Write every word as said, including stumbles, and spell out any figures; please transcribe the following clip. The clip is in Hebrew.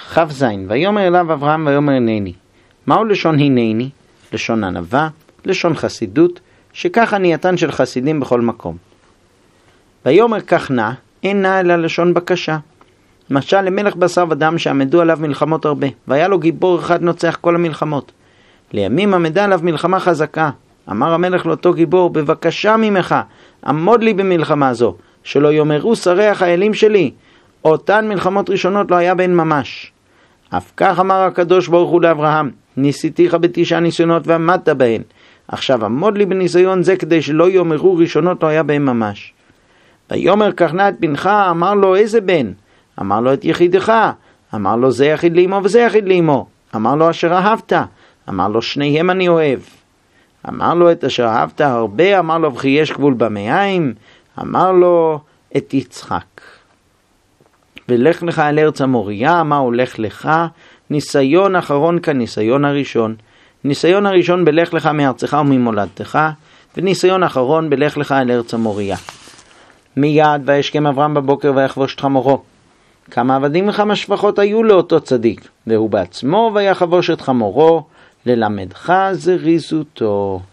חף זין, ויאמר אליו אברהם ויאמר הנני. מהו לשון הנני? לשון ענווה, לשון חסידות, שכך ענייתן של חסידים בכל מקום. ויאמר כך נע, אין נע אלא לשון בקשה. משל למלך בשר ודם שעמדו עליו מלחמות הרבה, והיה לו גיבור אחד נוצח כל המלחמות. לימים עמדה עליו מלחמה חזקה. אמר המלך לאותו גיבור, בבקשה ממך, עמוד לי במלחמה זו, שלא יאמרו שרי החיילים שלי, אותן מלחמות ראשונות לא היה בהן ממש. אף כך אמר הקדוש ברוך הוא לאברהם, ניסיתיך בתשעה ניסיונות ועמדת בהן. עכשיו עמוד לי בניסיון זה כדי שלא יאמרו ראשונות לא היה בהן ממש. ויאמר כך נע את בנך, אמר לו איזה בן? אמר לו את יחידך. אמר לו זה יחיד לאמו וזה יחיד לאמו. אמר לו אשר אהבת. אמר לו שניהם אני אוהב. אמר לו את אשר אהבת הרבה. אמר לו וכי יש גבול במאיים. אמר לו את יצחק. ולך לך אל ארץ המוריה. מה הולך לך? ניסיון אחרון כניסיון הראשון. ניסיון הראשון בלך לך מארצך וממולדתך, וניסיון אחרון בלך לך אל ארץ המוריה. מיד וישכם אברהם בבוקר ויחבוש את חמורו. כמה עבדים וכמה שפחות היו לאותו צדיק, והוא בעצמו ויחבוש את חמורו, ללמדך זריזותו.